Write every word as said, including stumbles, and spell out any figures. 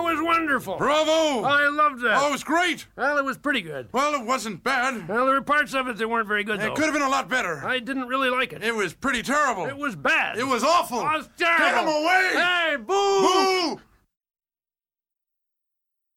was wonderful. Bravo! I loved that. Oh, it was great. Well, it was pretty good. Well, it wasn't bad. Well, there were parts of it that weren't very good, though. It could have been a lot better. I didn't really like it. It was pretty terrible. It was bad. It was awful. It was terrible. Get him away! Hey, boo! Boo!